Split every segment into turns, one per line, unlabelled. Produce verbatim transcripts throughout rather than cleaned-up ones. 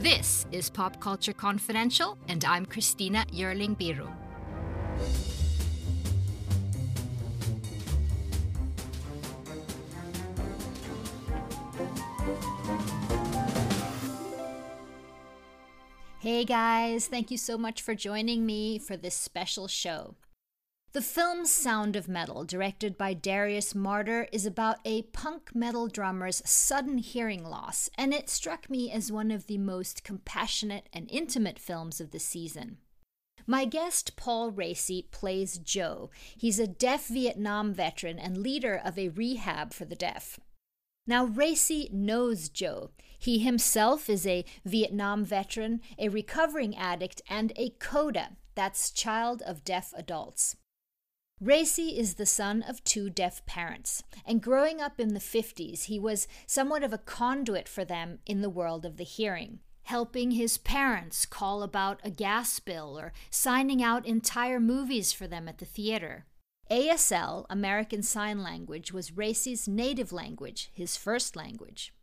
This is Pop Culture Confidential, and I'm Christina Yerling Biro. Hey guys, thank you so much for joining me for this special show. The film Sound of Metal, directed by Darius Marder, is about a punk metal drummer's sudden hearing loss, and it struck me as one of the most compassionate and intimate films of the season. My guest, Paul Raci, plays Joe. He's a deaf Vietnam veteran and leader of a rehab for the deaf. Now, Raci knows Joe. He himself is a Vietnam veteran, a recovering addict, and a CODA, that's Child of Deaf Adults. Raci is the son of two deaf parents, and growing up in the fifties, he was somewhat of a conduit for them in the world of the hearing, helping his parents call about a gas bill or signing out entire movies for them at the theater. A S L, American Sign Language, was Raci's native language, his first language.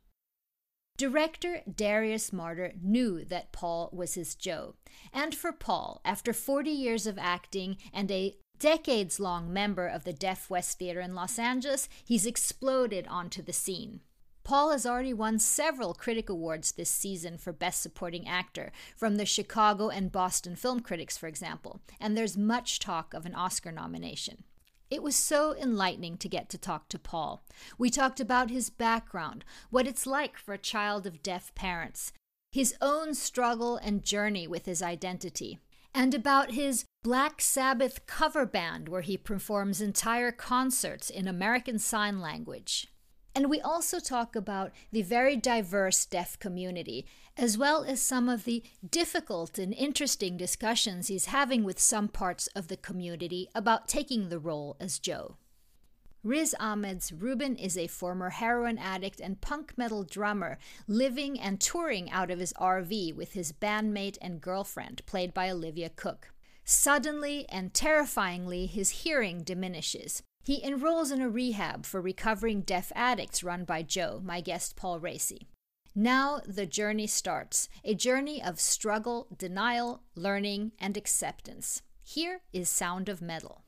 Director Darius Marder knew that Paul was his Joe, and for Paul, after forty years of acting and a decades-long member of the Deaf West Theater in Los Angeles, he's exploded onto the scene. Paul has already won several critic awards this season for Best Supporting Actor, from the Chicago and Boston Film Critics, for example, and there's much talk of an Oscar nomination. It was so enlightening to get to talk to Paul. We talked about his background, what it's like for a child of deaf parents, his own struggle and journey with his identity, and about his Black Sabbath cover band where he performs entire concerts in American Sign Language. And we also talk about the very diverse deaf community, as well as some of the difficult and interesting discussions he's having with some parts of the community about taking the role as Joe. Riz Ahmed's Ruben is a former heroin addict and punk metal drummer living and touring out of his R V with his bandmate and girlfriend, played by Olivia Cook. Suddenly and terrifyingly, his hearing diminishes. He enrolls in a rehab for recovering deaf addicts run by Joe, my guest Paul Raci. Now the journey starts, a journey of struggle, denial, learning, and acceptance. Here is Sound of Metal.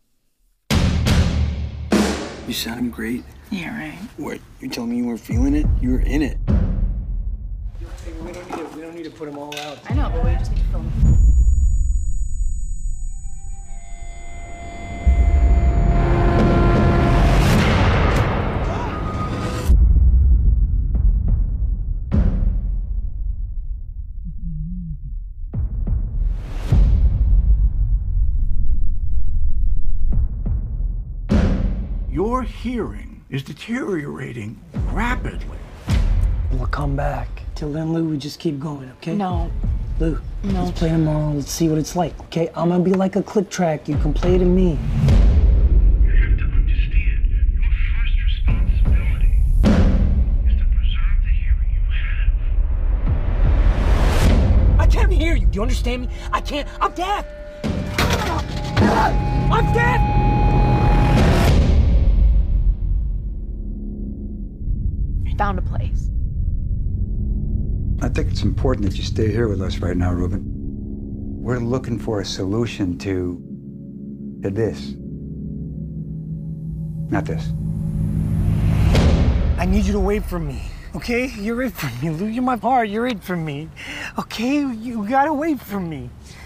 You sound great.
Yeah, right.
What? You're telling me you weren't feeling it? You were in it.
Hey, we don't need to, we don't need to put them all out.
I know, but we just need to film.
Your hearing is deteriorating rapidly.
We'll come back. Till then, Lou, we just keep going, okay?
No.
Lou,
No.
let's play tomorrow. Let's see what it's like, okay? I'm gonna be like a click track. You can play to me.
You have to understand, your first responsibility is to preserve the hearing you have.
I can't hear you. Do you understand me? I can't. I'm deaf. I'm deaf!
I found a place.
I think it's important that you stay here with us right now, Ruben. We're looking for a solution to, to this. Not this.
I need you to wait for me, okay? You're it for me, Lou. You're my heart. You're it for me, okay? You gotta wait for me.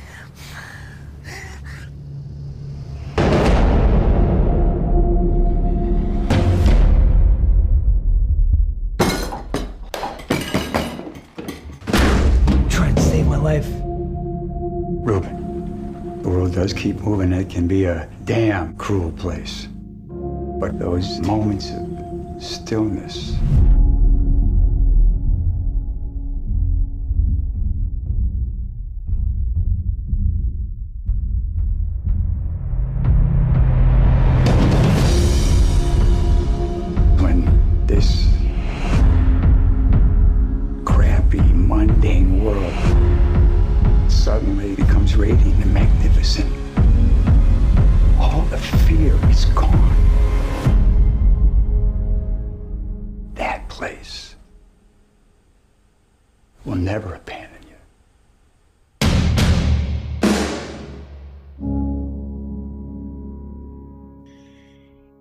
Life.
Ruben, the world does keep moving. It can be a damn cruel place. But those moments of stillness, when this crappy, mundane world suddenly becomes radiant and magnificent. All the fear is gone. That place will never abandon you.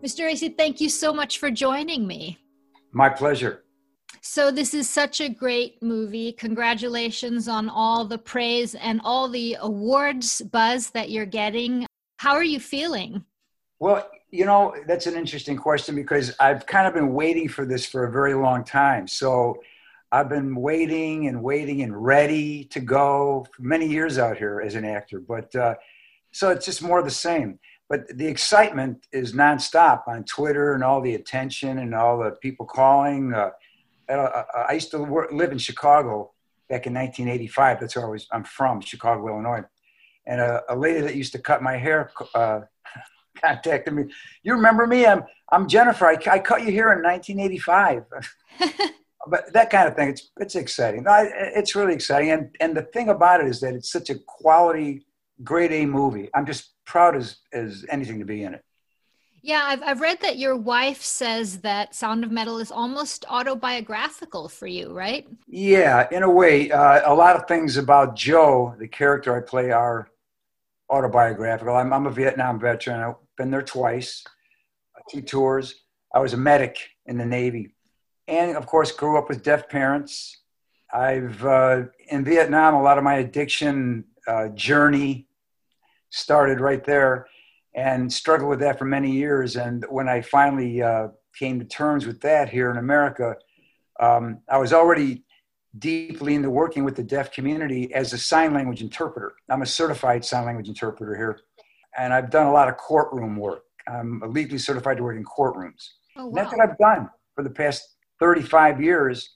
Mister Racy, thank you so much for joining me.
My pleasure.
So this is such a great movie. Congratulations on all the praise and all the awards buzz that you're getting. How are you feeling?
Well, you know, that's an interesting question because I've kind of been waiting for this for a very long time. So I've been waiting and waiting and ready to go for many years out here as an actor. But uh, so it's just more of the same. But the excitement is nonstop on Twitter and all the attention and all the people calling. Uh, I used to work, live in Chicago back in nineteen eighty-five. That's where I was, I'm from, Chicago, Illinois. And a, a lady that used to cut my hair uh, contacted me. You remember me? I'm, I'm Jennifer. I, I cut you here in nineteen eighty-five. But that kind of thing, it's, it's exciting. I, it's really exciting. And, and the thing about it is that it's such a quality, grade A movie. I'm just proud as, as anything to be in it.
Yeah, I've, I've read that your wife says that Sound of Metal is almost autobiographical for you, right?
Yeah, in a way. Uh, a lot of things about Joe, the character I play, are autobiographical. I'm, I'm a Vietnam veteran. I've been there twice, two tours. I was a medic in the Navy. And, of course, grew up with deaf parents. I've, uh, in Vietnam, a lot of my addiction uh, journey started right there. And struggled with that for many years. And when I finally uh, came to terms with that here in America, um, I was already deeply into working with the deaf community as a sign language interpreter. I'm a certified sign language interpreter here. And I've done a lot of courtroom work. I'm legally certified to work in courtrooms.
Oh, wow.
And that's what I've done for the past thirty-five years.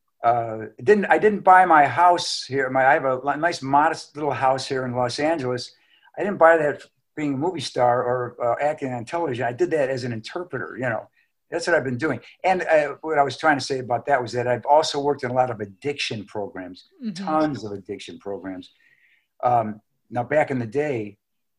Uh, didn't I didn't buy my house here. My, I have a nice, modest little house here in Los Angeles. I didn't buy that being a movie star or uh, acting on television. I did that as an interpreter, you know. That's what I've been doing. And uh, what I was trying to say about that was that I've also worked in a lot of addiction programs, mm-hmm. tons of addiction programs. Um, now, back in the day,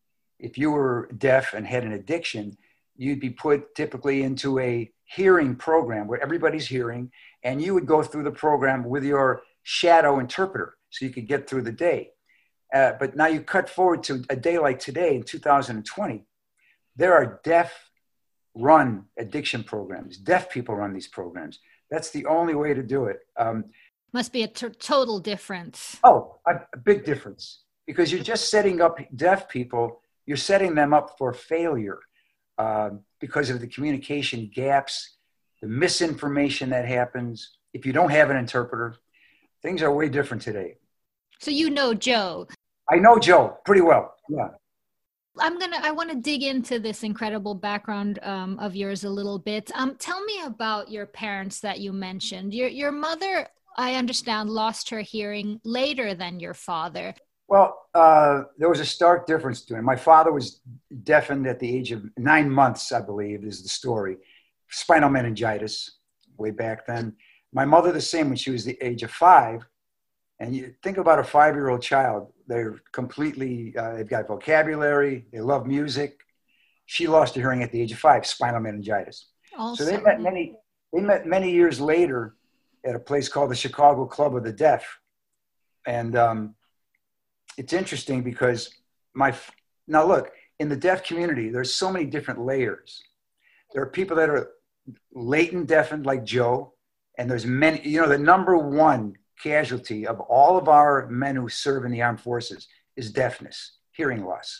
if you were deaf and had an addiction, you'd be put typically into a hearing program where everybody's hearing, and you would go through the program with your shadow interpreter so you could get through the day. Uh, but now you cut forward to a day like today in two thousand twenty, there are deaf-run addiction programs. Deaf people run these programs. That's the only way to do it. Um,
Must be a t- total difference.
Oh, a, a big difference. Because you're just setting up deaf people, you're setting them up for failure uh, because of the communication gaps, the misinformation that happens. If you don't have an interpreter, things are way different today.
So you know Joe.
I know Joe pretty well, yeah.
I'm gonna. I want to dig into this incredible background um, of yours a little bit. Um, tell me about your parents that you mentioned. Your your mother, I understand, lost her hearing later than your father.
Well, uh, there was a stark difference between. My father was deafened at the age of nine months, I believe, is the story. Spinal meningitis, way back then. My mother, the same when she was the age of five. And you think about a five-year-old child. They're completely, uh, they've got vocabulary. They love music. She lost her hearing at the age of five, spinal meningitis.
Also,
so they met many, they met many years later at a place called the Chicago Club of the Deaf. And um, it's interesting because my, now look, in the deaf community, there's so many different layers. There are people that are latent deafened like Joe. And there's many, you know, the number one casualty of all of our men who serve in the armed forces is deafness, hearing loss.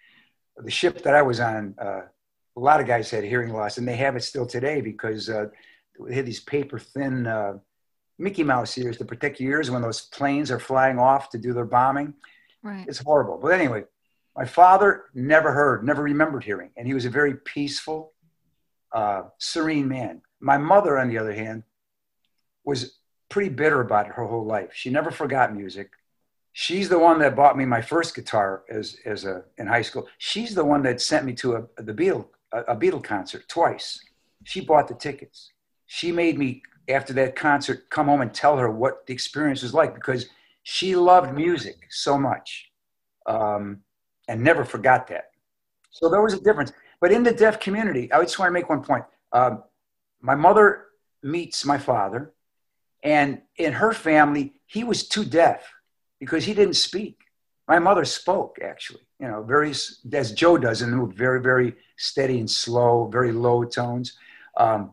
The ship that I was on, uh, a lot of guys had hearing loss, and they have it still today because uh, they had these paper thin uh, Mickey Mouse ears to protect your ears when those planes are flying off to do their bombing.
Right.
It's horrible. But anyway, my father never heard, never remembered hearing, and he was a very peaceful, uh, serene man. My mother, on the other hand, was pretty bitter about it her whole life. She never forgot music. She's the one that bought me my first guitar as as a in high school. She's the one that sent me to a the Beatle a, a Beatle concert twice. She bought the tickets. She made me, after that concert, come home and tell her what the experience was like because she loved music so much um, and never forgot that. So there was a difference. But in the deaf community, I just want to make one point. Um, my mother meets my father. And in her family, he was too deaf because he didn't speak. My mother spoke, actually, you know, very, as Joe does in the movie, very, very steady and slow, very low tones. Um,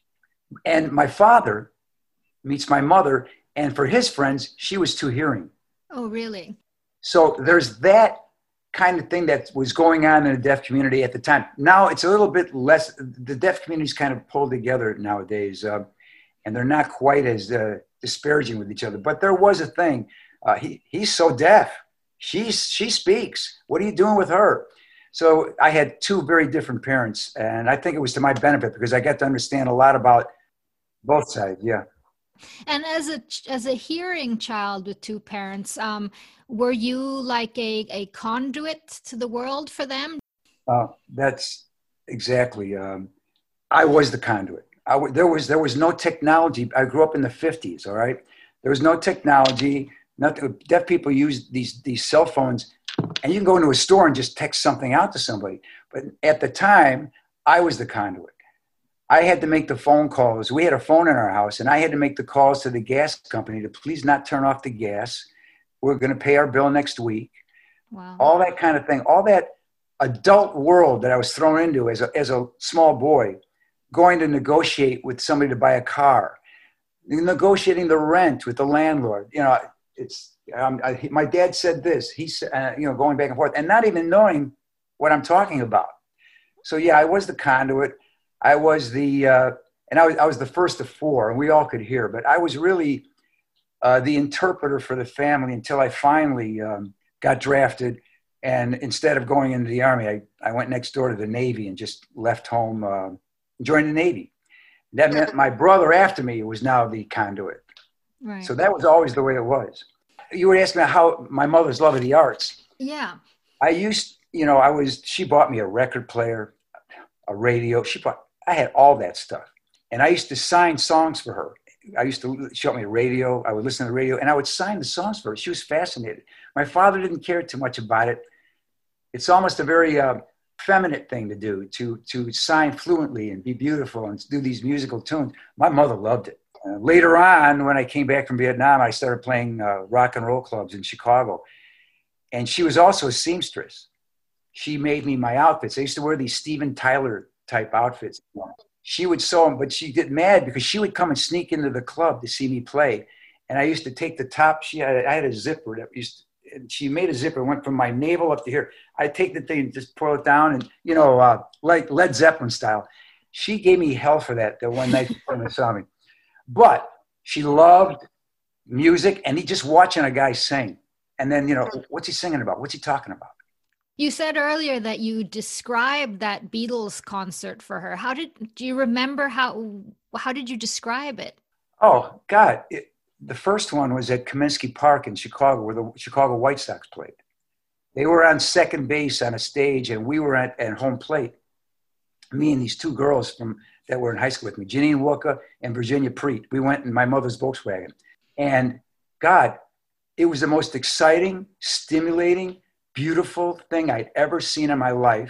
and my father meets my mother, and for his friends, she was too hearing.
Oh, really?
So there's that kind of thing that was going on in the deaf community at the time. Now it's a little bit less, the deaf community's kind of pulled together nowadays, uh, and they're not quite as uh, disparaging with each other. But there was a thing. Uh, he, he's so deaf. She's, she speaks. What are you doing with her? So I had two very different parents, and I think it was to my benefit because I got to understand a lot about both sides. Yeah.
And as a as a hearing child with two parents, um, were you like a, a conduit to the world for them?
Uh, that's exactly. Um, I was the conduit. I w- there was there was no technology. I grew up in the fifties. All right, there was no technology. Nothing. Deaf people use these these cell phones, and you can go into a store and just text something out to somebody. But at the time, I was the conduit. I had to make the phone calls. We had a phone in our house, and I had to make the calls to the gas company to please not turn off the gas. We're going to pay our bill next week.
Wow.
All that kind of thing. All that adult world that I was thrown into as a, as a small boy, going to negotiate with somebody to buy a car, negotiating the rent with the landlord. You know, it's um, I, my dad said this. He said, uh, you know, going back and forth, and not even knowing what I'm talking about. So yeah, I was the conduit. I was the, uh, and I was, I was the first of four, and we all could hear, but I was really uh, the interpreter for the family until I finally um, got drafted. And instead of going into the Army, I, I went next door to the Navy and just left home, uh, joined the Navy. That meant my brother after me was now the conduit.
Right.
So that was always the way it was. You were asking me how my mother's love of the arts.
Yeah.
I used, you know, I was, she bought me a record player, a radio. She bought, I had all that stuff. And I used to sign songs for her. I used to show me a radio. I would listen to the radio and I would sign the songs for her. She was fascinated. My father didn't care too much about it. It's almost a very uh, feminine thing to do, to, to sign fluently and be beautiful and do these musical tunes. My mother loved it. Uh, later on, when I came back from Vietnam, I started playing uh, rock and roll clubs in Chicago. And she was also a seamstress. She made me my outfits. I used to wear these Steven Tyler type outfits. She would sew them, but she'd get mad because she would come and sneak into the club to see me play. And I used to take the top. She had, I had a zipper that used to, and she made a zipper, went from my navel up to here. I'd take the thing and just pull it down and, you know, uh, like Led Zeppelin style. She gave me hell for that the one night when they saw me. But she loved music and he just watching a guy sing. And then, you know, what's he singing about? What's he talking about?
You said earlier that you described that Beatles concert for her. How did, do you remember how, how did you describe it?
Oh, God. It, the first one was at Comiskey Park in Chicago where the Chicago White Sox played. They were on second base on a stage and we were at, at home plate. Me and these two girls from that were in high school with me, Janine Walker and Virginia Preet. We went in my mother's Volkswagen. And God, it was the most exciting, stimulating, beautiful thing I'd ever seen in my life.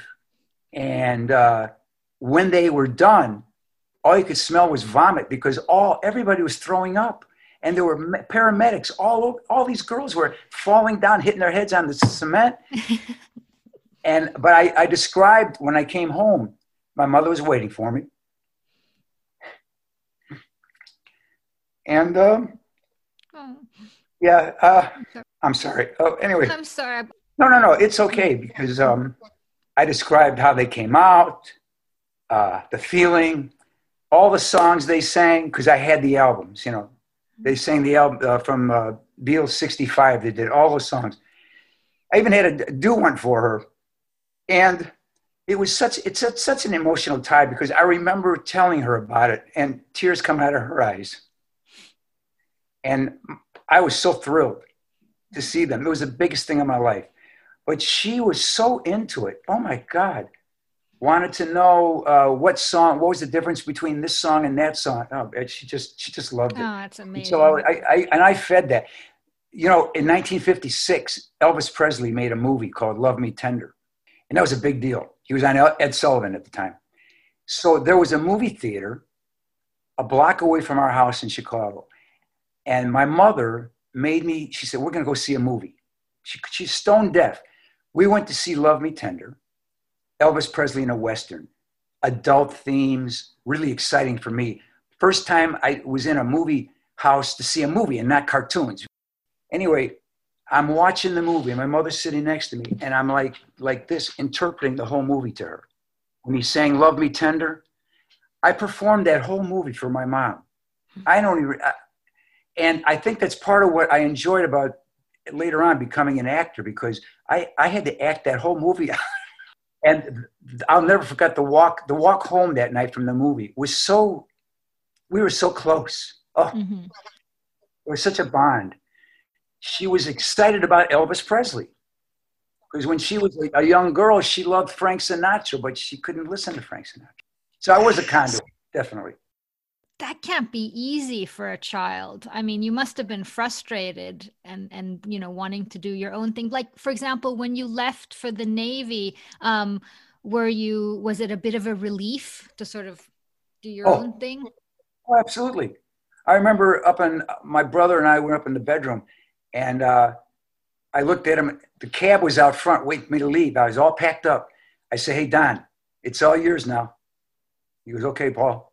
And uh, when they were done, all you could smell was vomit because all everybody was throwing up. And there were paramedics. All, all these girls were falling down, hitting their heads on the cement. and But I, I described when I came home, my mother was waiting for me. And um,
Oh,
yeah, uh, I'm sorry. Oh, anyway.
I'm sorry.
No, no, no. It's okay because um, I described how they came out, uh, the feeling, all the songs they sang, because I had the albums, you know. They sang the album uh, from uh, Beatles sixty-five. They did all the songs. I even had to do one for her. And it was such, it's such, such an emotional time because I remember telling her about it and tears coming out of her eyes. And I was so thrilled to see them. It was the biggest thing in my life. But she was so into it. Oh, my God. Wanted to know uh, what song, what was the difference between this song and that song. Oh, she just she just loved it.
Oh, that's amazing.
And so I, I, and I fed that. You know, in nineteen fifty-six, Elvis Presley made a movie called Love Me Tender. And that was a big deal. He was on Ed Sullivan at the time. So there was a movie theater a block away from our house in Chicago. And my mother made me, she said, we're going to go see a movie. She, she's stone deaf. We went to see Love Me Tender, Elvis Presley in a Western, adult themes, really exciting for me. First time I was in a movie house to see a movie and not cartoons. Anyway, I'm watching the movie and my mother's sitting next to me and I'm like, like this, interpreting the whole movie to her. When he sang Love Me Tender, I performed that whole movie for my mom. I don't even, I, and I think that's part of what I enjoyed about later on becoming an actor, because I, I had to act that whole movie. And I'll never forget the walk, the walk home that night from the movie was so, we were so close. Oh, mm-hmm. It was such a bond. She was excited about Elvis Presley because when she was a young girl, she loved Frank Sinatra, but she couldn't listen to Frank Sinatra. So I was a conduit, definitely.
That can't be easy for a child. I mean, you must have been frustrated and, and you know, wanting to do your own thing. Like, for example, when you left for the Navy, um, were you, was it a bit of a relief to sort of do your
oh.
own thing?
Oh, absolutely. I remember up in, my brother and I went up in the bedroom and uh, I looked at him. The cab was out front waiting for me to leave. I was all packed up. I said, hey, Don, it's all yours now. He goes, okay, Paul.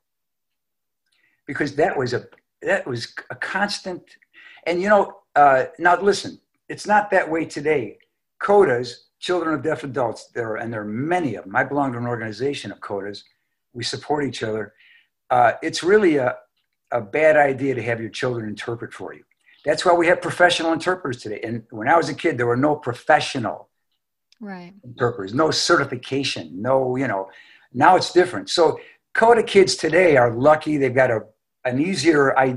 Because that was a that was a constant, and you know, uh, now listen, it's not that way today. CODAs, Children of Deaf Adults, there are, and there are many of them. I belong to an organization of CODAs. We support each other. Uh, it's really a, a bad idea to have your children interpret for you. That's why we have professional interpreters today. And when I was a kid, there were no professional
right.
interpreters, no certification, no, you know, now it's different. So CODA kids today are lucky. They've got a an easier I-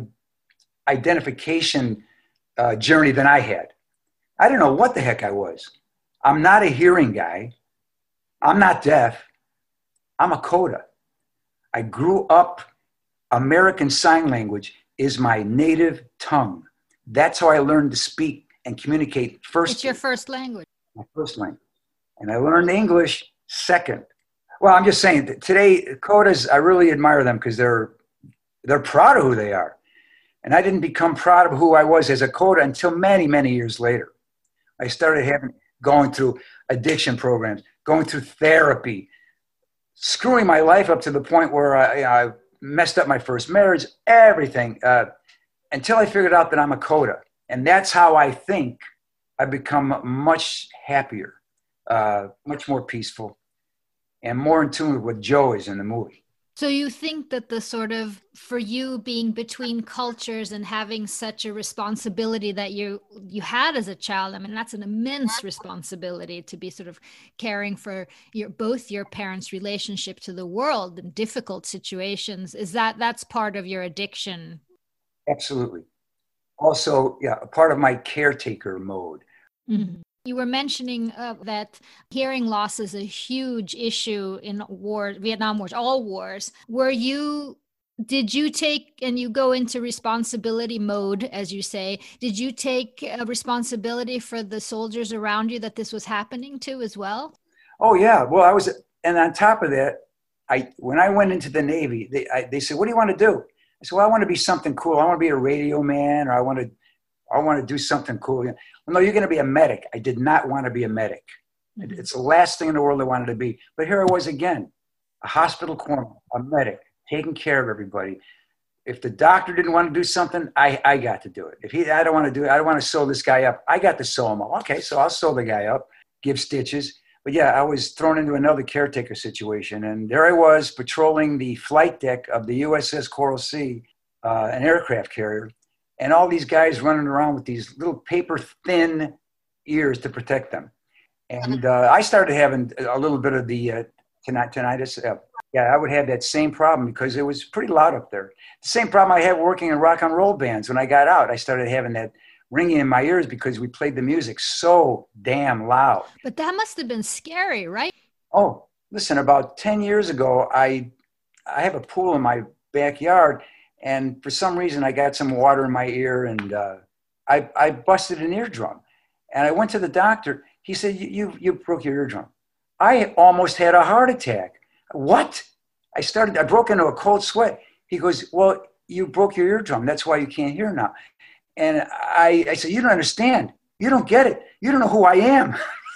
identification uh, journey than I had. I didn't know what the heck I was. I'm not a hearing guy. I'm not deaf. I'm a CODA. I grew up, American Sign Language is my native tongue. That's how I learned to speak and communicate first.
It's your first language.
My first language. And I learned English second. Well, I'm just saying that today, CODAs, I really admire them because they're They're proud of who they are. And I didn't become proud of who I was as a CODA until many, many years later. I started having, going through addiction programs, going through therapy, screwing my life up to the point where I, I messed up my first marriage, everything, uh, until I figured out that I'm a CODA. And that's how I think I've become much happier, uh, much more peaceful, and more in tune with what Joe is in the movie.
So you think that the sort of, for you being between cultures and having such a responsibility that you you had as a child, I mean, that's an immense responsibility to be sort of caring for your both your parents' relationship to the world in difficult situations. Is that, that's part of your addiction?
Absolutely. Also, yeah, a part of my caretaker mode.
Mm-hmm. You were mentioning uh, that hearing loss is a huge issue in war, Vietnam Wars, all wars. Were you, did you take, and you go into responsibility mode, as you say, did you take a responsibility for the soldiers around you that this was happening to as well?
Oh, yeah. Well, I was, and on top of that, I when I went into the Navy, they, I, they said, what do you want to do? I said, well, I want to be something cool. I want to be a radio man, or I want to, I want to do something cool. Well, no, you're going to be a medic. I did not want to be a medic. Mm-hmm. It's the last thing in the world I wanted to be. But here I was again, a hospital corner, a medic, taking care of everybody. If the doctor didn't want to do something, I, I got to do it. If he, I don't want to do it, I don't want to sew this guy up. I got to sew him up. Okay, so I'll sew the guy up, give stitches. But yeah, I was thrown into another caretaker situation. And there I was patrolling the flight deck of the U S S Coral Sea, uh, an aircraft carrier. And all these guys running around with these little paper-thin ears to protect them. And uh, I started having a little bit of the uh, tinnitus. Uh, yeah, I would have that same problem because it was pretty loud up there. The same problem I had working in rock and roll bands. When I got out, I started having that ringing in my ears because we played the music so damn loud.
But that must have been scary, right?
Oh, listen, about ten years ago, I I have a pool in my backyard. And for some reason, I got some water in my ear, and uh, I, I busted an eardrum. And I went to the doctor. He said, you, you, you broke your eardrum. I almost had a heart attack. What? I started, I broke into a cold sweat. He goes, well, you broke your eardrum. That's why you can't hear now. And I, I said, you don't understand. You don't get it. You don't know who I am.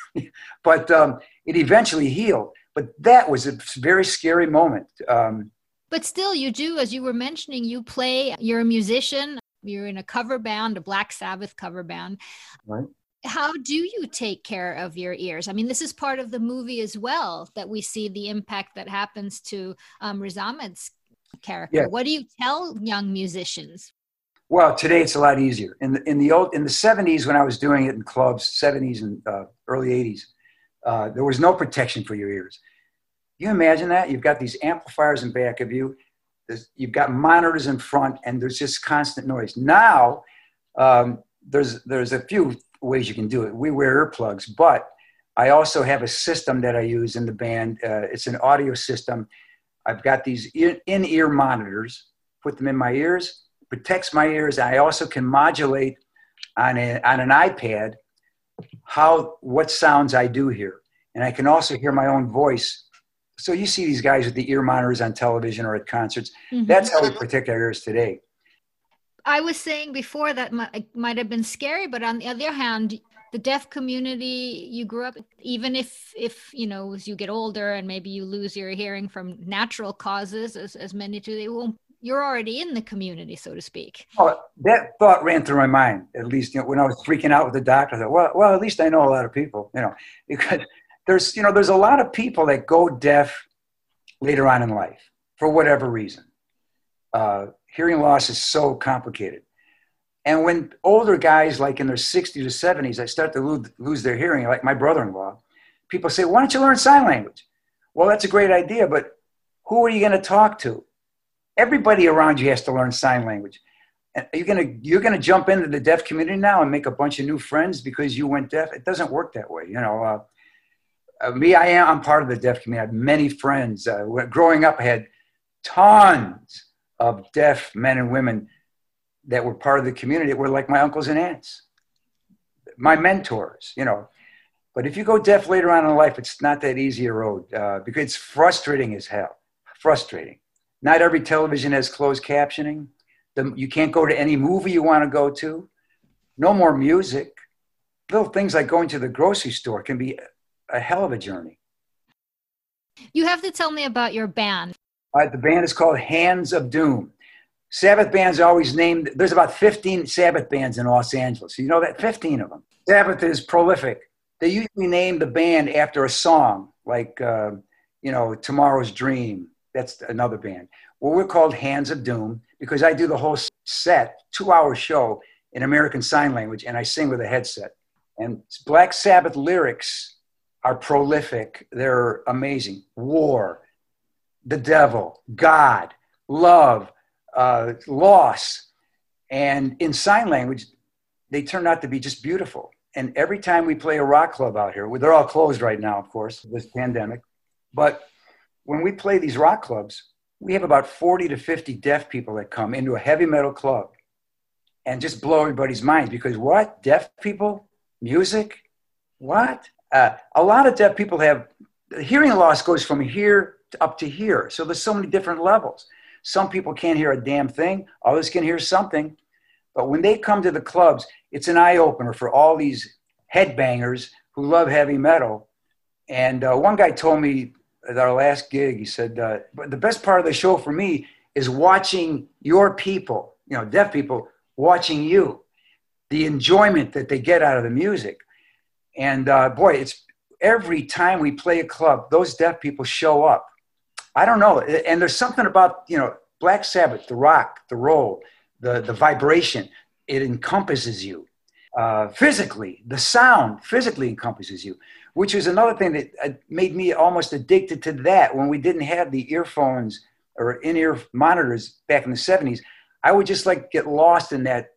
But um, it eventually healed. But that was a very scary moment. Um,
But still, you do, as you were mentioning, you play, you're a musician, you're in a cover band, a Black Sabbath cover band.
right.
How do you take care of your ears? I mean, this is part of the movie as well, that we see the impact that happens to um, Riz Ahmed's character.
Yeah.
What do you tell young musicians?
Well, today it's a lot easier. In the in the old in the seventies, when I was doing it in clubs, seventies and uh, early eighties, uh, there was no protection for your ears. You imagine that? You've got these amplifiers in back of you. There's, you've got monitors in front, and there's just constant noise. Now, um, there's there's a few ways you can do it. We wear earplugs, but I also have a system that I use in the band. Uh, it's an audio system. I've got these ear, in-ear monitors, put them in my ears, protects my ears. I also can modulate on, a, on an iPad how what sounds I do hear. And I can also hear my own voice. So you see these guys with the ear monitors on television or at concerts.
Mm-hmm.
That's how we protect our ears today.
I was saying before that might, might have been scary, but on the other hand, the deaf community you grew up, even if, if you know, as you get older and maybe you lose your hearing from natural causes, as, as many do, they won't, you're already in the community, so to speak.
Oh, that thought ran through my mind, at least, you know, when I was freaking out with the doctor. I thought, well, well, at least I know a lot of people, you know, because there's, you know, there's a lot of people that go deaf later on in life for whatever reason. Uh, hearing loss is so complicated. And when older guys, like in their sixties or seventies, I start to lose, lose their hearing, like my brother-in-law, people say, why don't you learn sign language? Well, that's a great idea, but who are you going to talk to? Everybody around you has to learn sign language. And you're going to, you're going to jump into the deaf community now and make a bunch of new friends because you went deaf. It doesn't work that way. You know, uh, uh, me, I am, I'm part of the deaf community. I have many friends. Uh, growing up, I had tons of deaf men and women that were part of the community that were like my uncles and aunts, my mentors, you know. But if you go deaf later on in life, it's not that easy a road uh, because it's frustrating as hell, frustrating. Not every television has closed captioning. The, you can't go to any movie you want to go to. No more music. Little things like going to the grocery store can be a, a hell of a journey.
You have to tell me about your band.
Uh, the band is called Hands of Doom. Sabbath bands are always named. There's about fifteen Sabbath bands in Los Angeles. You know that? fifteen of them. Sabbath is prolific. They usually name the band after a song, like, uh, you know, Tomorrow's Dream. That's another band. Well, we're called Hands of Doom because I do the whole set, two-hour show in American Sign Language, and I sing with a headset. And Black Sabbath lyrics are prolific. They're amazing. War, the devil, God, love, uh, loss. And in sign language, they turn out to be just beautiful. And every time we play a rock club out here, well, they're all closed right now, of course, this pandemic. But when we play these rock clubs, we have about forty to fifty deaf people that come into a heavy metal club and just blow everybody's minds because what? Deaf people? Music? What? Uh, a lot of deaf people have, hearing loss goes from here to up to here. So there's so many different levels. Some people can't hear a damn thing. Others can hear something. But when they come to the clubs, it's an eye-opener for all these headbangers who love heavy metal. And uh, one guy told me at our last gig, he said, uh, but the best part of the show for me is watching your people, you know, deaf people, watching you, the enjoyment that they get out of the music. And uh, boy, it's every time we play a club, those deaf people show up. I don't know. And there's something about, you know, Black Sabbath, the rock, the roll, the, the vibration, it encompasses you. Uh, physically, the sound physically encompasses you, which is another thing that uh, made me almost addicted to that. When we didn't have the earphones or in-ear monitors back in the seventies, I would just like get lost in that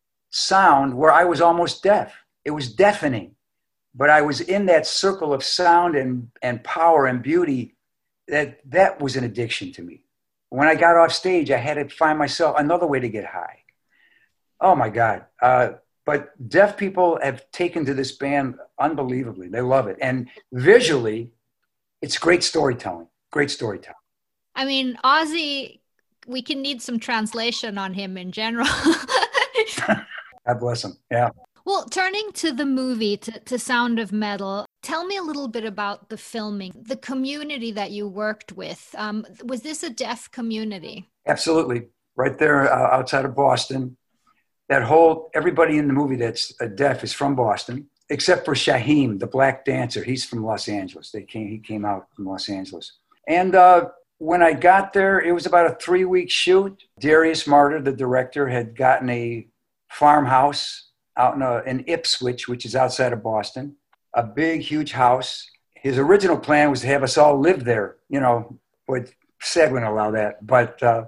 sound where I was almost deaf. It was deafening, but I was in that circle of sound and, and power and beauty. That that was an addiction to me. When I got off stage, I had to find myself another way to get high. Oh my God. Uh, but deaf people have taken to this band unbelievably. They love it. And visually, it's great storytelling, great storytelling.
I mean, Ozzy, we can need some translation on him in general.
God bless him. Yeah.
Well, turning to the movie, to, to Sound of Metal, tell me a little bit about the filming, the community that you worked with. Um, was this a deaf community?
Absolutely. Right there uh, outside of Boston. That whole, everybody in the movie that's uh, deaf is from Boston, except for Shaheem, the black dancer. He's from Los Angeles. They came, he came out from Los Angeles. And uh, when I got there, it was about a three-week shoot. Darius Marder, the director, had gotten a farmhouse out in, a, in Ipswich, which is outside of Boston, a big, huge house. His original plan was to have us all live there. You know, but SAG wouldn't allow that. But, uh,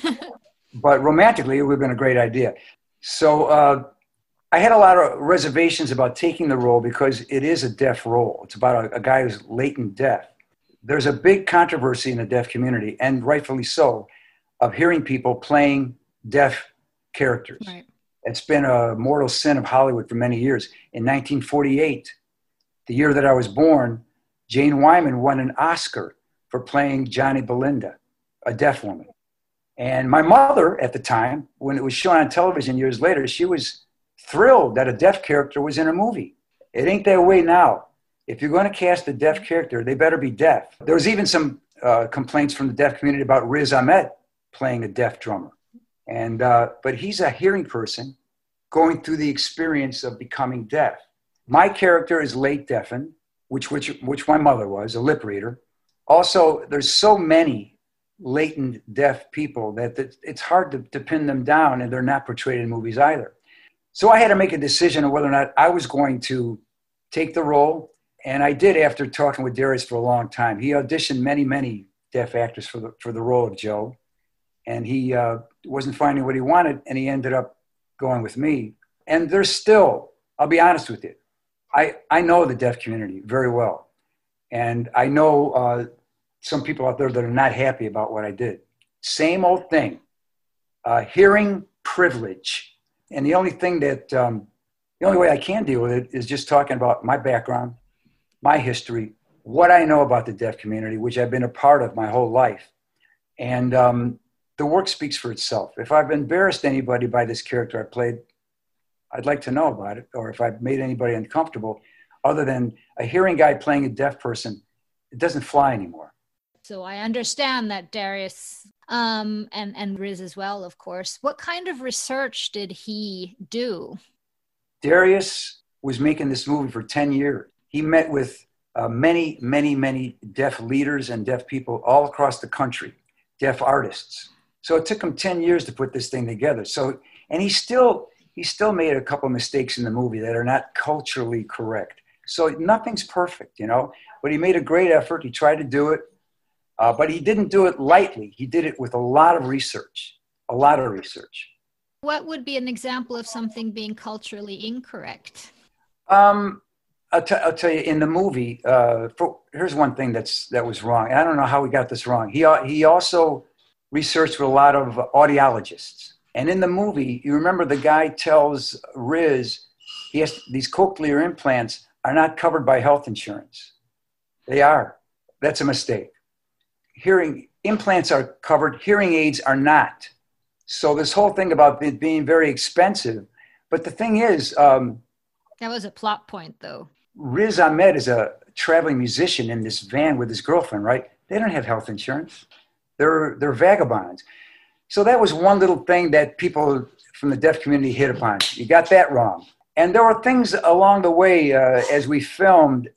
but romantically, it would have been a great idea. So uh, I had a lot of reservations about taking the role because it is a deaf role. It's about a, a guy who's latent deaf. There's a big controversy in the deaf community, and rightfully so, of hearing people playing deaf characters.
Right.
It's been a mortal sin of Hollywood for many years. In nineteen forty-eight, the year that I was born, Jane Wyman won an Oscar for playing Johnny Belinda, a deaf woman. And my mother at the time, when it was shown on television years later, she was thrilled that a deaf character was in a movie. It ain't that way now. If you're going to cast a deaf character, they better be deaf. There was even some uh, complaints from the deaf community about Riz Ahmed playing a deaf drummer. And, uh, but he's a hearing person going through the experience of becoming deaf. My character is late deafened, which, which, which my mother was, a lip reader. Also, there's so many latent deaf people that it's hard to, to pin them down, and they're not portrayed in movies either. So I had to make a decision on whether or not I was going to take the role. And I did after talking with Darius for a long time. He auditioned many, many deaf actors for the, for the role of Joe. And he uh, wasn't finding what he wanted, and he ended up going with me. And there's still, I'll be honest with you, I, I know the deaf community very well. And I know uh, some people out there that are not happy about what I did. Same old thing, uh, hearing privilege. And the only thing that, um, the only way I can deal with it is just talking about my background, my history, what I know about the deaf community, which I've been a part of my whole life. And um, the work speaks for itself. If I've embarrassed anybody by this character I played, I'd like to know about it. Or if I've made anybody uncomfortable, other than a hearing guy playing a deaf person, it doesn't fly anymore.
So I understand that Darius um, and, and Riz as well, of course. What kind of research did he do?
Darius was making this movie for ten years. He met with uh, many, many, many deaf leaders and deaf people all across the country, deaf artists. So it took him ten years to put this thing together. So, and he still, he still made a couple of mistakes in the movie that are not culturally correct. So nothing's perfect, you know, but he made a great effort. He tried to do it, uh, but he didn't do it lightly. He did it with a lot of research, a lot of research.
What would be an example of something being culturally incorrect?
Um, I'll, t- I'll tell you, in the movie, uh, for, here's one thing that's that was wrong. And I don't know how we got this wrong. He, he also researched with a lot of audiologists. And in the movie, you remember the guy tells Riz, he has these cochlear implants are not covered by health insurance. They are. That's a mistake. Hearing implants are covered, hearing aids are not. So this whole thing about it being very expensive, but the thing is... Um,
that was a plot point, though.
Riz Ahmed is a traveling musician in this van with his girlfriend, right? They don't have health insurance. They're, they're vagabonds. So that was one little thing that people from the deaf community hit upon. You got that wrong. And there were things along the way uh, as we filmed.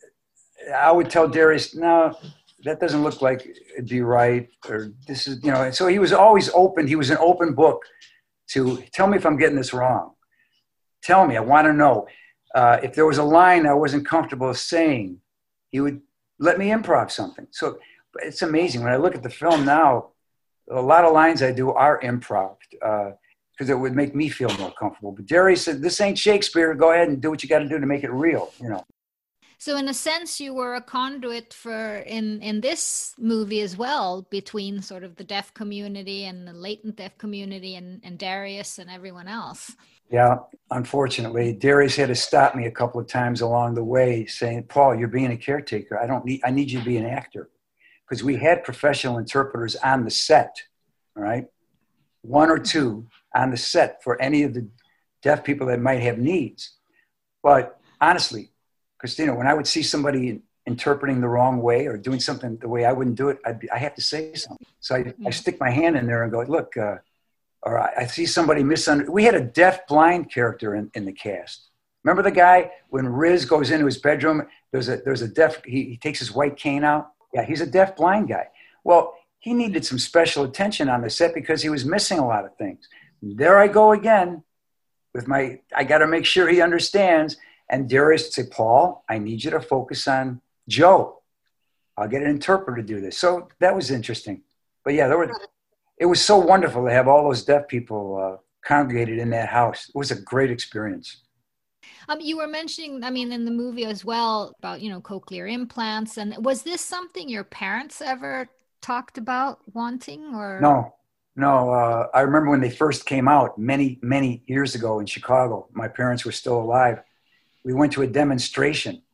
I would tell Darius, no, that doesn't look like it'd be right. Or this is, you know, and so he was always open. He was an open book to tell me if I'm getting this wrong. Tell me, I want to know. Uh, if there was a line I wasn't comfortable saying, he would let me improv something. So it's amazing. When I look at the film now, a lot of lines I do are improv because uh, it would make me feel more comfortable. But Darius said, this ain't Shakespeare. Go ahead and do what you got to do to make it real, you know.
So in a sense, you were a conduit for in, in this movie as well, between sort of the deaf community and the latent deaf community and, and Darius and everyone else.
Yeah, unfortunately, Darius had to stop me a couple of times along the way saying, Paul, you're being a caretaker. I don't need, I need you to be an actor. Because we had professional interpreters on the set, all right? One or two on the set for any of the deaf people that might have needs. But honestly, Christina, when I would see somebody interpreting the wrong way or doing something the way I wouldn't do it, I'd be, I have to say something. So I, I stick my hand in there and go, look, uh, or I, I see somebody misunderstand. We had a deaf blind character in, in the cast. Remember the guy when Riz goes into his bedroom, there's a, there's a deaf, he, he takes his white cane out. Yeah, he's a deaf blind guy. Well, he needed some special attention on the set because he was missing a lot of things. There I go again with my, I got to make sure he understands. And Darius would say, Paul, I need you to focus on Joe. I'll get an interpreter to do this. So that was interesting. But yeah, there were, it was so wonderful to have all those deaf people uh, congregated in that house. It was a great experience.
Um, you were mentioning, I mean, in the movie as well about, you know, cochlear implants. And was this something your parents ever talked about wanting or?
No, no. Uh, I remember when they first came out many, many years ago in Chicago, my parents were still alive. We went to a demonstration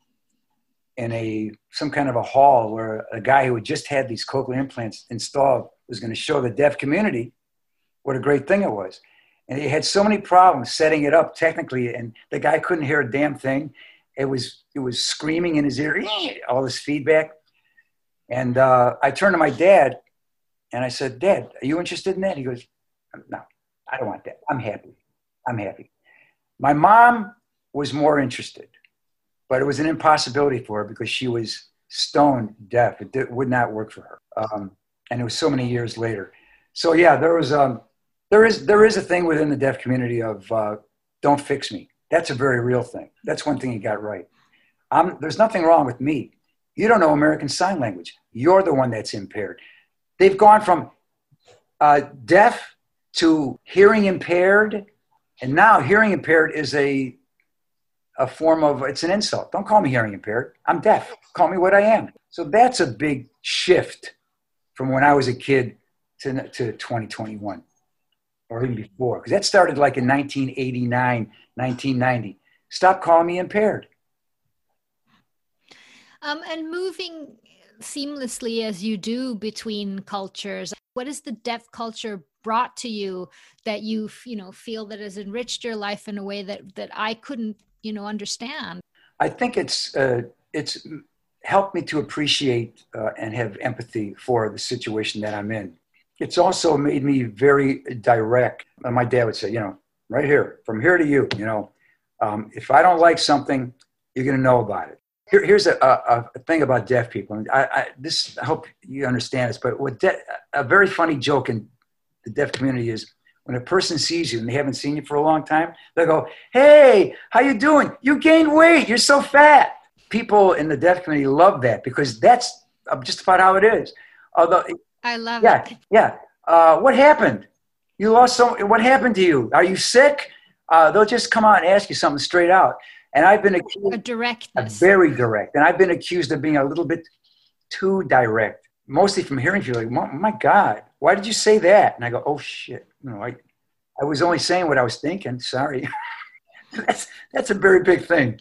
in a, some kind of a hall where a guy who had just had these cochlear implants installed was going to show the deaf community what a great thing it was. And he had so many problems setting it up technically, and the guy couldn't hear a damn thing. It was, it was screaming in his ear, all this feedback. And uh, I turned to my dad and I said, Dad, are you interested in that? He goes, no, I don't want that. I'm happy. I'm happy. My mom was more interested, but it was an impossibility for her because she was stone deaf. It did, would not work for her. Um, and it was so many years later. So yeah, there was, um, there is, there is a thing within the deaf community of uh, don't fix me. That's a very real thing. That's one thing he got right. Um, there's nothing wrong with me. You don't know American Sign Language. You're the one that's impaired. They've gone from uh, deaf to hearing impaired, and now hearing impaired is a a form of, it's an insult. Don't call me hearing impaired. I'm deaf. Call me what I am. So that's a big shift from when I was a kid to, to twenty twenty-one or even before. Because that started like in nineteen eighty-nine, nineteen ninety. Stop calling me impaired.
Um, and moving seamlessly as you do between cultures, what has the deaf culture brought to you that you, you know, feel that has enriched your life in a way that, that I couldn't, you know, understand?
I think it's, uh, it's helped me to appreciate uh, and have empathy for the situation that I'm in. It's also made me very direct. And my dad would say, you know, right here, from here to you, you know, um, if I don't like something, you're going to know about it. Here, here's a, a, a thing about deaf people. And I, I, this, I hope you understand this, but what de- a very funny joke in the deaf community is when a person sees you and they haven't seen you for a long time, they'll go, hey, how you doing? You gained weight. You're so fat. People in the deaf community love that because that's just about how it is. Although,
I love
yeah,
it.
Yeah. Uh, what happened? You lost some, what happened to you? Are you sick? Uh, they'll just come out and ask you something straight out. And I've been accused,
a directness.
A very direct. And I've been accused of being a little bit too direct, mostly from hearing people like, my God, why did you say that? And I go, oh shit. You know, I, I was only saying what I was thinking. Sorry. that's, that's a very big thing.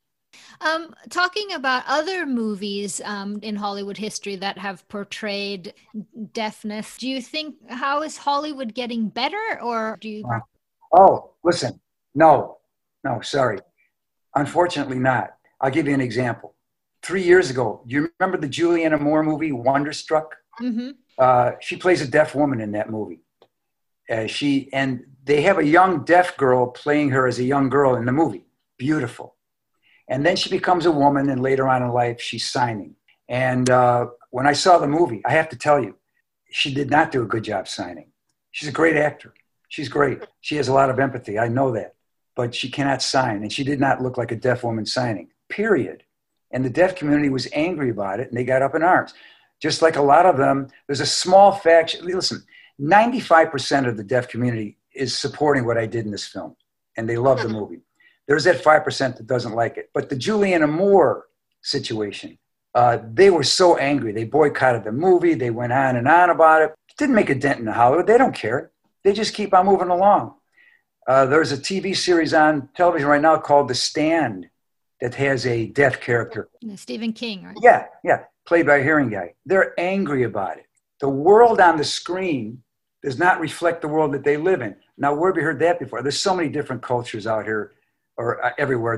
Um, talking about other movies um, in Hollywood history that have portrayed deafness, do you think, how is Hollywood getting better or do you?
Uh, oh, listen, no, no, sorry. Unfortunately not. I'll give you an example. Three years ago, do you remember the Julianne Moore movie, Wonderstruck?
Mm-hmm.
Uh, she plays a deaf woman in that movie. Uh, she and they have a young deaf girl playing her as a young girl in the movie. Beautiful. And then she becomes a woman, and later on in life, she's signing. And uh, when I saw the movie, I have to tell you, she did not do a good job signing. She's a great actor. She's great. She has a lot of empathy. I know that. But she cannot sign, and she did not look like a deaf woman signing, period. And the deaf community was angry about it, and they got up in arms. Just like a lot of them, there's a small faction. Listen, ninety-five percent of the deaf community is supporting what I did in this film, and they love the movie. There's that five percent that doesn't like it. But the Julianne Moore situation, uh, they were so angry. They boycotted the movie. They went on and on about it. It didn't make a dent in Hollywood. They don't care. They just keep on moving along. Uh, there's a T V series on television right now called The Stand that has a deaf character.
Stephen King, right?
Yeah, yeah, played by a hearing guy. They're angry about it. The world on the screen does not reflect the world that they live in. Now, where have you heard that before? There's so many different cultures out here or uh, everywhere that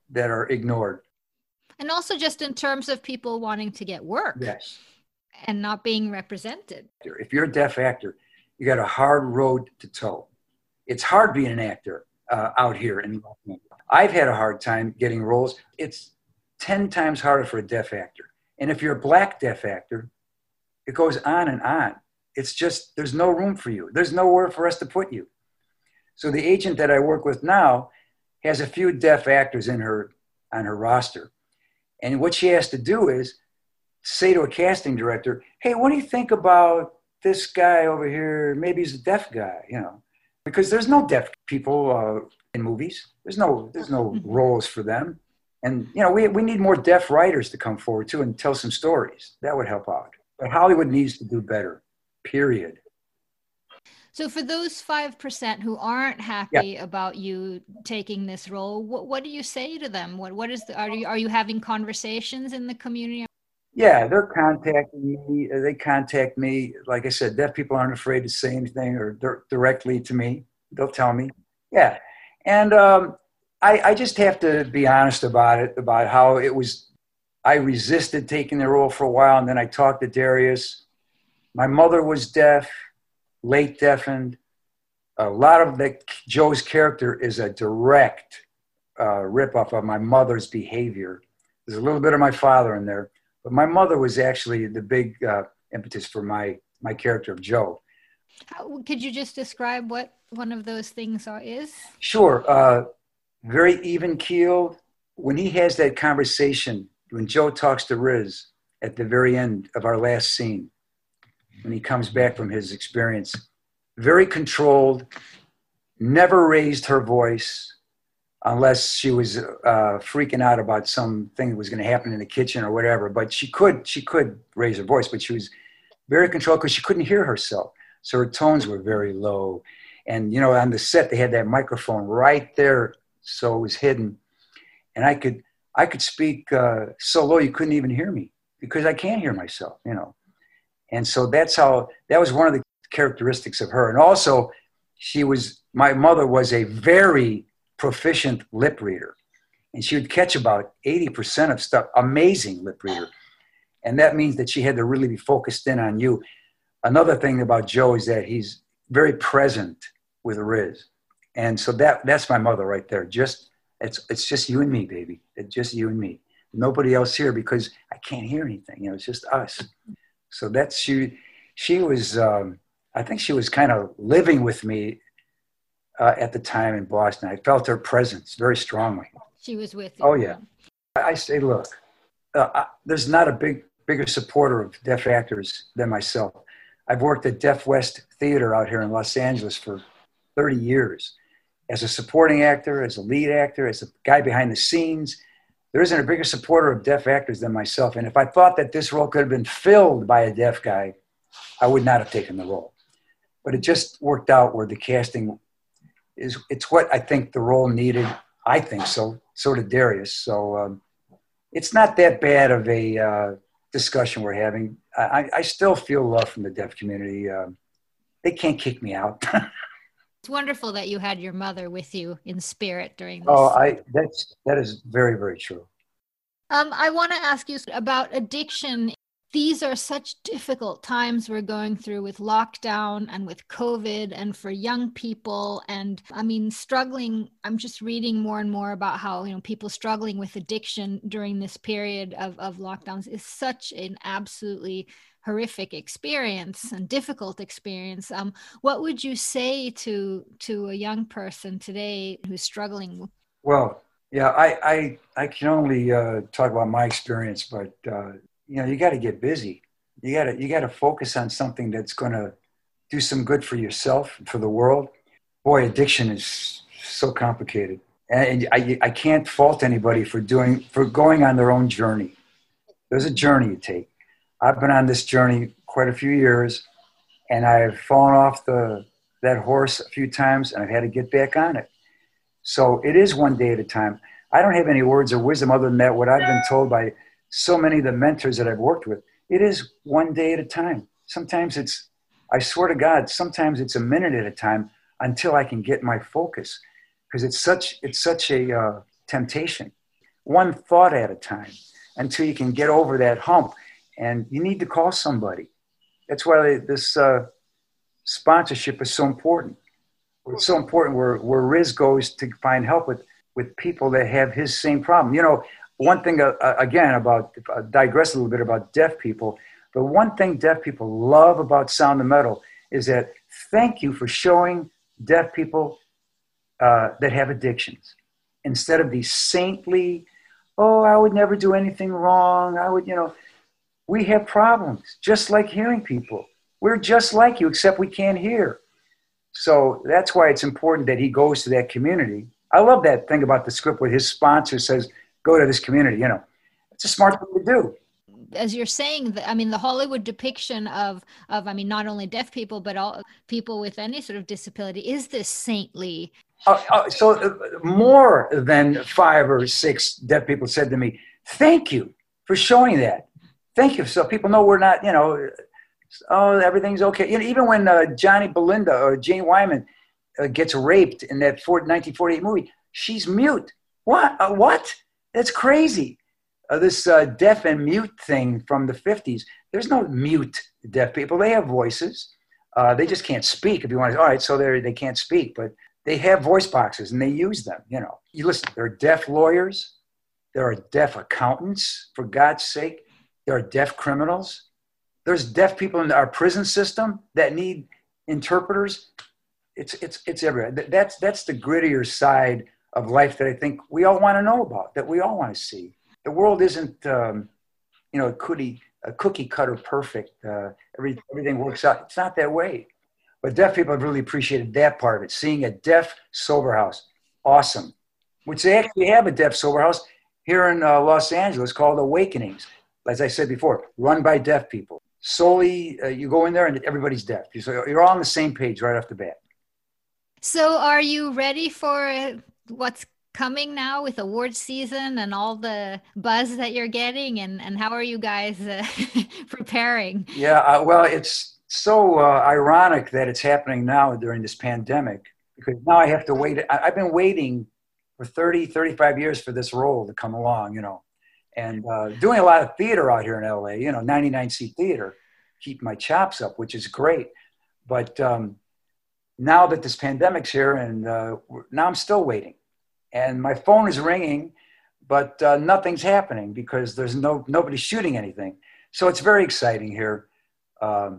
that are ignored.
And also just in terms of people wanting to get work.
Yes.
And not being represented.
If you're a deaf actor, you got a hard road to toe. It's hard being an actor uh, out here. In I've had a hard time getting roles. It's ten times harder for a deaf actor. And if you're a black deaf actor, it goes on and on. It's just, there's no room for you. There's nowhere for us to put you. So the agent that I work with now has a few deaf actors in her, on her roster. And what she has to do is say to a casting director, hey, what do you think about this guy over here? Maybe he's a deaf guy, you know, because there's no deaf people uh, in movies. There's no, there's no roles for them. And, you know, we, we need more deaf writers to come forward too and tell some stories. That would help out. But Hollywood needs to do better, period.
So for those five percent who aren't happy
Yeah.
about you taking this role, what, what do you say to them? What, what is the, are you, are you having conversations in the community?
Yeah, they're contacting me. They contact me. Like I said, deaf people aren't afraid to say anything or di- directly to me. They'll tell me. Yeah. And um, I, I just have to be honest about it, about how it was. I resisted taking the role for a while, and then I talked to Darius. My mother was deaf, late deafened. A lot of the, Joe's character is a direct uh, rip-off of my mother's behavior. There's a little bit of my father in there. But my mother was actually the big uh, impetus for my, my character of Joe.
How, could you just describe what one of those things are, is?
Sure. Uh, very even-keeled. When he has that conversation, when Joe talks to Riz at the very end of our last scene, when he comes back from his experience, very controlled, never raised her voice, unless she was uh, freaking out about something that was going to happen in the kitchen or whatever. But she could, she could raise her voice, but she was very controlled because she couldn't hear herself. So her tones were very low. And, you know, on the set, they had that microphone right there, so it was hidden. And I could, I could speak uh, so low you couldn't even hear me because I can't hear myself, you know. And so that's how, that was one of the characteristics of her. And also, she was, my mother was a very proficient lip reader, and she would catch about eighty percent of stuff. Amazing lip reader. And that means that she had to really be focused in on you. Another thing about Joe is that he's very present with Riz. And so that that's my mother right there. Just it's it's just you and me, baby. It's just you and me. Nobody else here because I can't hear anything. You know, it's just us. So that's she she was um, I think she was kind of living with me Uh, at the time in Boston. I felt her presence very strongly.
She was with you.
Oh, yeah. I say, look, uh, I, there's not a big, bigger supporter of deaf actors than myself. I've worked at Deaf West Theater out here in Los Angeles for thirty years. As a supporting actor, as a lead actor, as a guy behind the scenes, there isn't a bigger supporter of deaf actors than myself. And if I thought that this role could have been filled by a deaf guy, I would not have taken the role. But it just worked out where the casting is, it's what I think the role needed. I think so. So did Darius. So um, it's not that bad of a uh, discussion we're having. I, I still feel love from the deaf community. Um, they can't kick me out.
It's wonderful that you had your mother with you in spirit during this.
Oh, I that's that is very, very true.
Um, I want to ask you about addiction. These are such difficult times we're going through with lockdown and with COVID and for young people. And I mean, struggling, I'm just reading more and more about how, you know, people struggling with addiction during this period of, of lockdowns is such an absolutely horrific experience and difficult experience. Um, what would you say to to a young person today who's struggling?
Well, yeah, I I, I can only uh, talk about my experience, but uh, you know, you got to get busy. You got to you got to focus on something that's going to do some good for yourself, for the world. Boy, addiction is so complicated, and I I can't fault anybody for doing for going on their own journey. There's a journey you take. I've been on this journey quite a few years, and I've fallen off the that horse a few times, and I've had to get back on it. So it is one day at a time. I don't have any words of wisdom other than that what I've been told by so many of the mentors that I've worked with. It is one day at a time. Sometimes it's, I swear to God, sometimes it's a minute at a time until I can get my focus, because it's such it's such a uh, temptation. one thought at a time until you can get over that hump. And you need to call somebody. That's why this uh, sponsorship is so important. It's so important where, where Riz goes to find help with, with people that have his same problem. You know, one thing, uh, again, about, uh, digress a little bit about deaf people, but one thing deaf people love about Sound of Metal is that thank you for showing deaf people uh, that have addictions. Instead of these saintly, oh, I would never do anything wrong. I would, you know, we have problems, just like hearing people. We're just like you, except we can't hear. So that's why it's important that he goes to that community. I love that thing about the script where his sponsor says, go to this community, you know. It's a smart thing to do.
As you're saying, that, I mean, the Hollywood depiction of, of, I mean, not only deaf people, but all people with any sort of disability is this saintly.
Uh, uh, so uh, more than five or six deaf people said to me, thank you for showing that. Thank you. So people know we're not, you know, oh, everything's okay. You know, even when uh, Johnny Belinda or Jane Wyman uh, gets raped in that nineteen forty-eight movie, she's mute. What? Uh, what? That's crazy. Uh, this uh, deaf and mute thing from the fifties. There's no mute deaf people. They have voices. Uh, they just can't speak. If you want to, all right, so they they can't speak, but they have voice boxes and they use them. You know, you listen. There are deaf lawyers. There are deaf accountants. For God's sake. There are deaf criminals. There's deaf people in our prison system that need interpreters. It's it's it's everywhere. That's that's the grittier side of life that I think we all want to know about, that we all want to see. The world isn't, um, you know, a cookie, a cookie cutter perfect. Uh, every, everything works out. It's not that way. But deaf people have really appreciated that part of it. Seeing a deaf sober house, awesome. Which they actually have a deaf sober house here in uh, Los Angeles called Awakenings. As I said before, run by deaf people. Solely, uh, you go in there and everybody's deaf. So you're all on the same page right off the bat.
So are you ready for uh, what's coming now with award season and all the buzz that you're getting? And, and how are you guys uh, preparing?
Yeah, uh, well, it's so uh, ironic that it's happening now during this pandemic, because now I have to wait. I, I've been waiting for thirty, thirty-five years for this role to come along, you know. And uh, doing a lot of theater out here in L A, you know, ninety-nine seat theater, keep my chops up, which is great. But um, now that this pandemic's here, and uh, now I'm still waiting. And my phone is ringing, but uh, nothing's happening because there's no nobody shooting anything. So it's very exciting here. Um,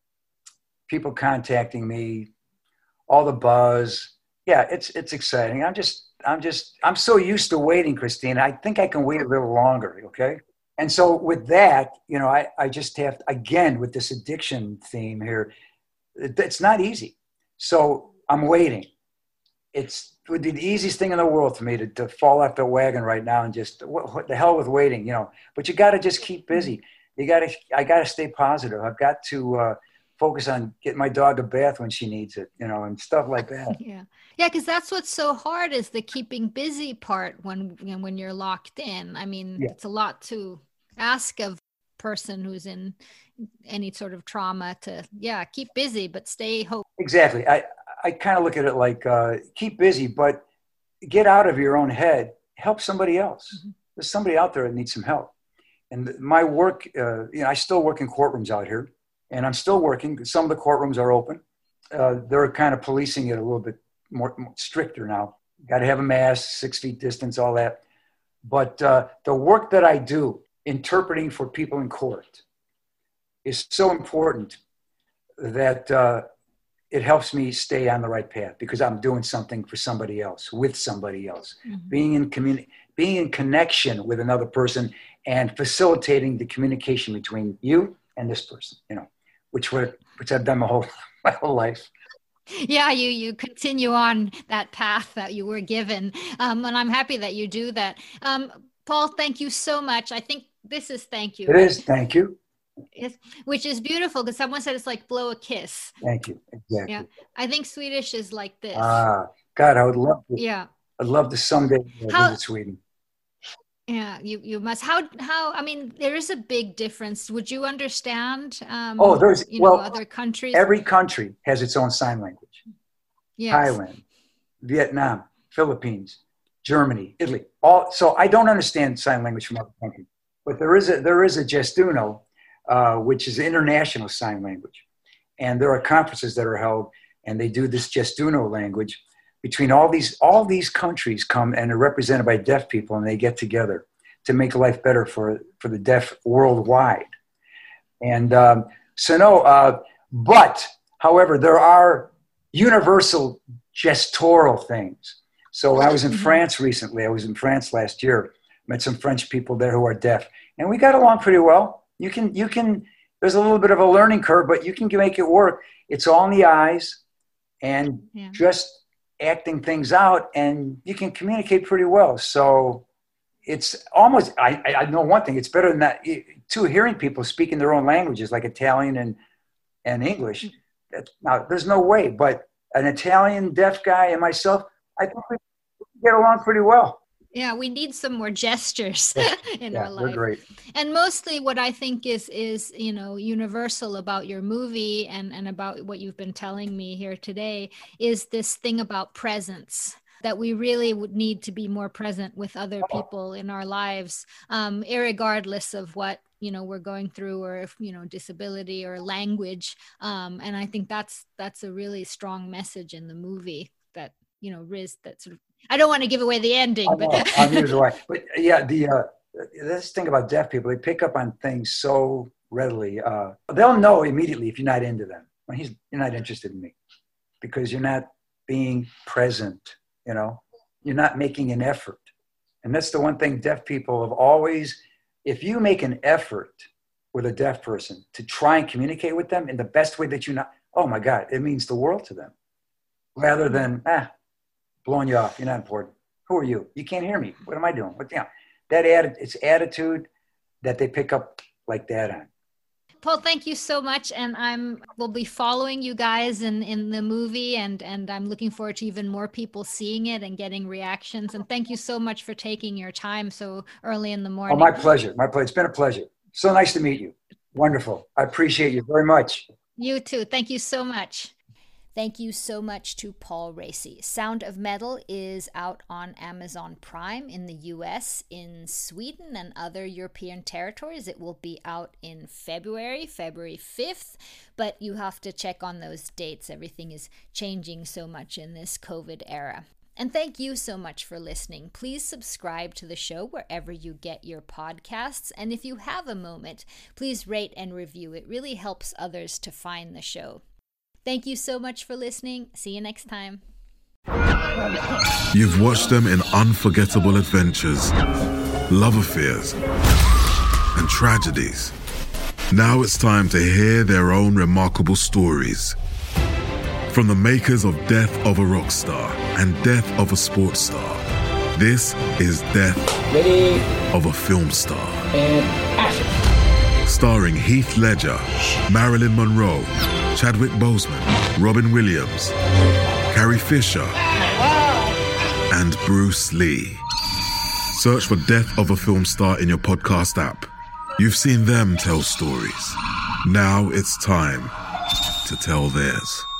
people contacting me, all the buzz. Yeah, it's it's exciting. I'm just. I'm just, I'm so used to waiting, Christine. I think I can wait a little longer, okay? And so with that, you know, I, I just have, to, again, with this addiction theme here, it, it's not easy. So I'm waiting. It's it would be the easiest thing in the world for me to, to fall off the wagon right now and just, what, what the hell with waiting, you know? But you got to just keep busy. You got to, I got to stay positive. I've got to uh, focus on getting my dog a bath when she needs it, you know, and stuff like that.
Yeah. Yeah, because that's what's so hard is the keeping busy part when you know, when you're locked in. I mean, yeah. It's a lot to ask of a person who's in any sort of trauma to, yeah, keep busy, but stay hopeful.
Exactly. I, I kind of look at it like uh, keep busy, but get out of your own head. Help somebody else. Mm-hmm. There's somebody out there that needs some help. And my work, uh, you know, I still work in courtrooms out here, and I'm still working. Some of the courtrooms are open. Uh, they're kind of policing it a little bit more, more stricter now. Got to have a mask, six feet distance, all that. But uh, the work that I do, interpreting for people in court, is so important that uh, it helps me stay on the right path because I'm doing something for somebody else, with somebody else, mm-hmm. being in communi- being in connection with another person and facilitating the communication between you and this person, you know, which were, which I've done my whole my whole life.
Yeah, you you continue on that path that you were given, um, and I'm happy that you do that. Um, Paul, thank you so much. I think this is thank you.
It is thank you.
It's, which is beautiful because someone said it's like blow a kiss.
Thank you. Exactly.
Yeah, I think Swedish is like this.
Ah, God, I would love to.
Yeah,
I'd love to someday
How,
visit Sweden.
Yeah, you you must. How how? I mean, there is a big difference. Would you understand? Um,
oh, there's
you know
well,
other countries.
Every country has its own sign language.
Yes.
Thailand, Vietnam, Philippines, Germany, Italy. All so I don't understand sign language from other countries, but there is a there is a gestuno, uh, which is international sign language, and there are conferences that are held, and they do this gestuno language between all these all these countries come and are represented by deaf people, and they get together to make life better for for the deaf worldwide. And um, so no, uh, but however, there are universal gestural things. So I was in France recently. I was in France last year. Met some French people there who are deaf, and we got along pretty well. You can, you can. There's a little bit of a learning curve, but you can make it work. It's all in the eyes, and yeah. just acting things out, and you can communicate pretty well. So it's almost. I, I know one thing. It's better than that. Two hearing people speaking their own languages, like Italian and and English. That, now, there's no way, but an Italian deaf guy and myself, I think we get along pretty well.
Yeah, we need some more gestures in
yeah,
our life.
They're great.
And mostly what I think is, is you know, universal about your movie and, and about what you've been telling me here today is this thing about presence, that we really would need to be more present with other people in our lives, um, irregardless of what, you know, we're going through, or if, you know, disability or language. Um, and I think that's, that's a really strong message in the movie that, you know, Riz, that sort of, I don't want to give away the ending,
I
but
I'm usually right. But yeah, the, uh, this thing about deaf people, they pick up on things so readily. Uh, they'll know immediately if you're not into them. When he's, you're not interested in me because you're not being present, you know, you're not making an effort. And that's the one thing deaf people have always, if you make an effort with a deaf person to try and communicate with them in the best way that you know, oh my God, it means the world to them. Rather than, ah, blowing you off, you're not important. Who are you? You can't hear me. What am I doing? But, you know, that atti- it's attitude that they pick up like that on.
Paul, thank you so much. And I'm will be following you guys in, in the movie, and, and I'm looking forward to even more people seeing it and getting reactions. And thank you so much for taking your time so early in the morning.
Oh, my pleasure. My pleasure. It's been a pleasure. So nice to meet you. Wonderful. I appreciate you very much.
You too. Thank you so much. Thank you so much to Paul Raci. Sound of Metal is out on Amazon Prime in the U S. In Sweden and other European territories, it will be out in February, February fifth. But you have to check on those dates. Everything is changing so much in this COVID era. And thank you so much for listening. Please subscribe to the show wherever you get your podcasts. And if you have a moment, please rate and review. It really helps others to find the show. Thank you so much for listening. See you next time.
You've watched them in unforgettable adventures, love affairs, and tragedies. Now it's time to hear their own remarkable stories. From the makers of Death of a Rock Star and Death of a Sports Star, this is Death
Ready.
Of a Film Star.
And action.
Starring Heath Ledger, Marilyn Monroe, Chadwick Boseman, Robin Williams, Carrie Fisher, and Bruce Lee. Search for Death of a Film Star in your podcast app. You've seen them tell stories. Now it's time to tell theirs.